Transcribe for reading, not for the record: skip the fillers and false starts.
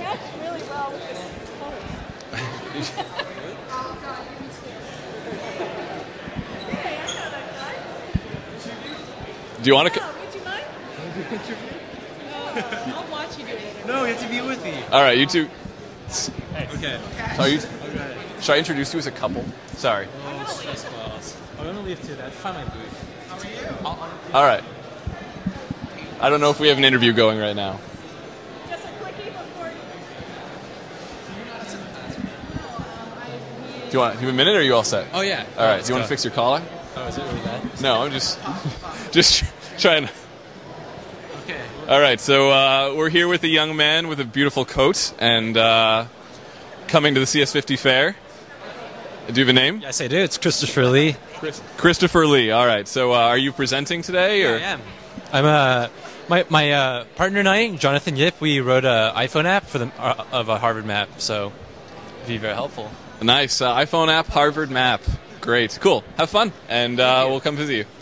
match really well with this color. Hey, I know that guy. Do you want to? Oh, would you mind? No, I'll watch you do it. No, you have to be with me. All right, you two. Okay. So should I introduce you as a couple? Sorry. Oh, that's close. I'm gonna leave too. That's find my booth. How are you? All right. I don't know if we have an interview going right now. Just a quickie before you. Do you have a minute, or are you all set? Oh yeah. All right. Do you want to fix your collar? Oh, is it really bad? No, I'm just trying. Okay. All right. So we're here with a young man with a beautiful coat and coming to the CS50 fair. Do you have a name? Yes, I do. It's Christopher Lee. Christopher Lee. All right. So are you presenting today? Or? Yeah, I am. I'm my partner and I, Jonathan Yip. We wrote an iPhone app for of a Harvard map, so it'd be very helpful. Nice iPhone app, Harvard map. Great, cool. Have fun, and we'll come visit you.